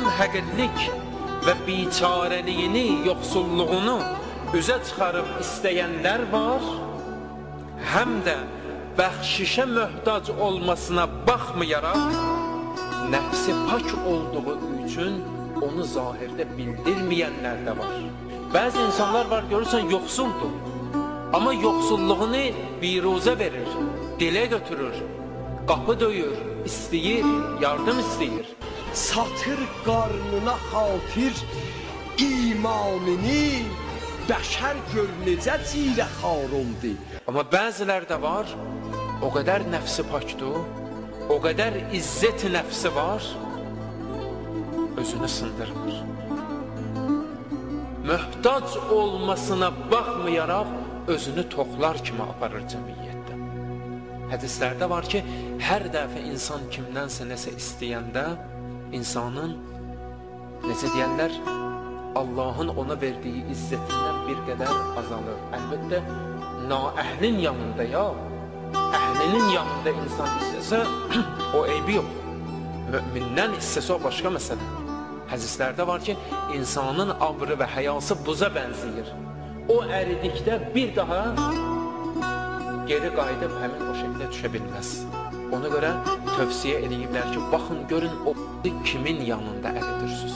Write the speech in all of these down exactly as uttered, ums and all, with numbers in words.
həm həqirlik və biçarəliyini, yoxsulluğunu üzə çıxarıb istəyənlər var, həm də bəxşişə möhtac olmasına baxmayaraq, nəfsi pak olduğu üçün onu zahirdə bildirməyənlər də var. Bəzi insanlar var, görürsən, yoxsuldur. Amma yoxsulluğunu biruzə verir, dilə götürür, qapı döyür, istəyir, yardım istəyir. Satır qarnına xatir imanını, bəşər gör necə cirə xarundur. Amma bəzilər də var, o qədər nəfsi pakdır, o qədər izzət nəfsi var, özünü sındırmır. Möhtac olmasına baxmayaraq, özünü toxlar kimi aparır cəmiyyətdə. Hədislərdə var ki, hər dəfə insan kimdənsə nəsə istəyəndə, insanın, necə deyənlər, Allahın ona verdiyi izzətindən bir qədər azalır. Əlbəttə, naəhlin yanında ya, əhlinin yanında insan istəsə, o eybi yox. Mömindən istəsə o başqa məsələ. Hədislərdə var ki, insanın abrı və həyası buza bənzəyir. O əridikdə bir daha geri qayıdıb həmin o şəkildə düşə bilməz. Ona görə tövsiyə ediblər ki, baxın, görün, o kimin yanında əridirsiniz.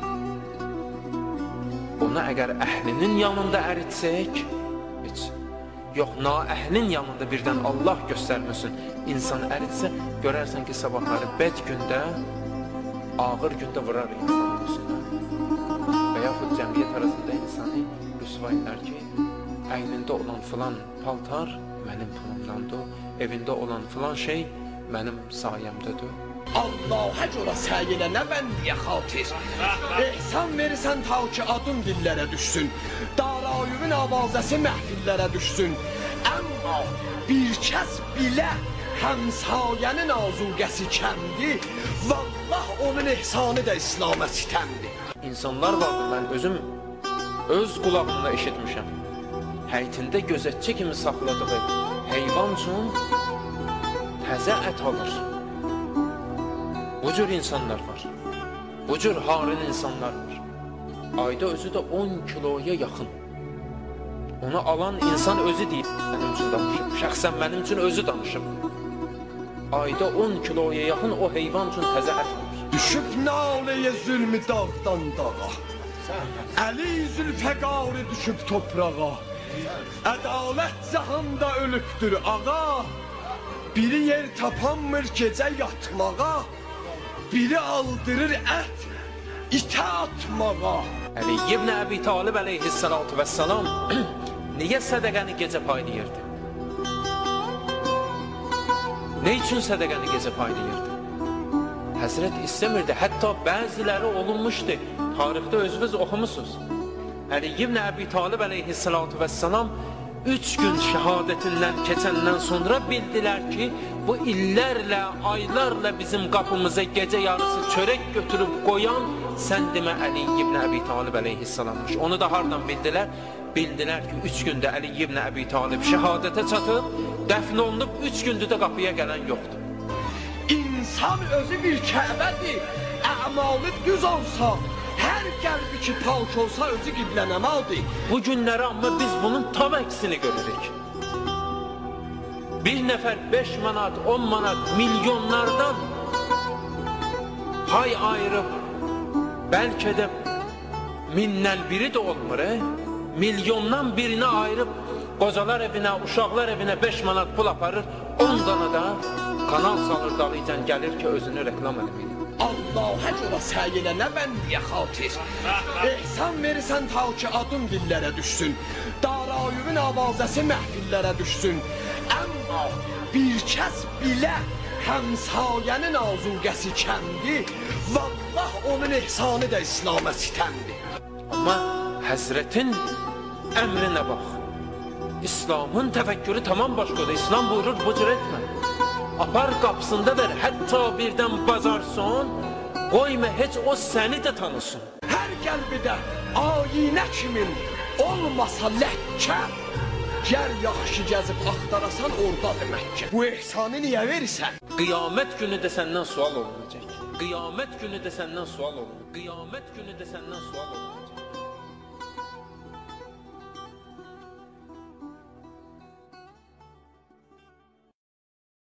Onu əgər əhlinin yanında əritsək, heç, yox, naəhlin yanında birdən Allah göstərməsin, insan əritsə, görərsən ki, sabahları bəd gündə, ağır gündə vurar insanın üstünə. Və yaxud cəmiyyət arasında insanı rüsva edər ki, əynində olan filan paltar mənim pulumdandır, evində olan filan şey mənim sayəmdədir. Allah'a görə səy elə, nə bəndiyə xatir. Ehsan verirsən ta ki adın dillərə düşsün, darayüvün avazəsi məhfillərə düşsün. Əmma bir kəs bilə, həmsayənin azugəsi kəmdi, vallah onun ehsanı da İslam'a sitəmdi. İnsanlar vardır, mən özüm öz qulağımla eşitmişəm. Həyətində gözətçi kimi saxladığı heyvan üçün təzə ət alır. Bu cür insanlar var. Bu cür harin insanlar var. Ayda özü də on kiloya yaxın. Onu alan insan özü deyib, mənim üçün danışıb. Şəxsən mənim üçün özü danışıb. Ayda on kiloya yaxın o heyvan üçün təzə ət alır. Düşüb naləyə zülmü dağdan dağa, Əli zülfəqarı düşüb toprağa. Ədalət cahanda ölübdür ağa, biri yer tapanmır gecə yatmağa, biri aldırır ət itə atmağa. Əli ibn Əbi Talib əleyhissalatu vəssalam niyə sədəqəni gecə paylayırdı? Ne üçün sədəqəni gecə paylayırdı? Həzrət istəmirdi, hətta bəziləri olunmuşdu. Tarixdə özünüz oxumusunuz. Əli ibn Əbi Talib əleyhissalatu vəssalam üç gün şəhadətindən keçəndən sonra bildilər ki, bu illərlə, aylarla bizim qapımıza gecə yarısı çörək götürüb qoyan sən demə Əli ibn Əbi Talib əleyhissalammış. Onu da hardan bildilər? Bildilər ki, üç gündə Əli ibn Əbi Talib şəhadətə çatıb, dəfn olunub, üç gündür də qapıya gələn yoxdur. İnsan özü bir kəbədir, əmalı düz olsa, hər qəlbi ki palk olsa özü qiblənəmaldır. Bu günləri amma biz bunun tam əksini görürük. Bir nəfər beş manat, on manat, milyonlardan pay ayırıb, bəlkə də mindən biri də olmur, e? Milyondan birini ayırıb, qocalar evinə, uşaqlar evinə beş manat pul aparır, on dana da kanal salır dalıcan gəlir ki, özünü reklam edib. Allah'a görə səy elə, nə bəndiyə xatir. Ehsan verirsən ta ki adın dillərə düşsün, darayüvün avazəsi məhfillərə düşsün. Əmma bir kəs bilə, həmsayənin azugəsi kəmdi, vallah onun ehsanı da İslam'a sitəmdi. Amma Həzrətin əmrinə bax, İslamın təfəkkürü tamam başqadır. İslam buyurur, bu cür etmə. Apar qapısında ver, hətta birdən bazarson, qoyma heç o səni də tanısın. Hər qəlbidə ayinə kimin olmasa ləhkə, gəl yaxşı gəzib axtarasan oradadır Məkkə. Bu ehsanı niyə verirsən? Qiyamət günü də səndən sual olunacaq. Qiyamət günü də səndən sual olunur. Qiyamət günü də səndən sual olunacaq.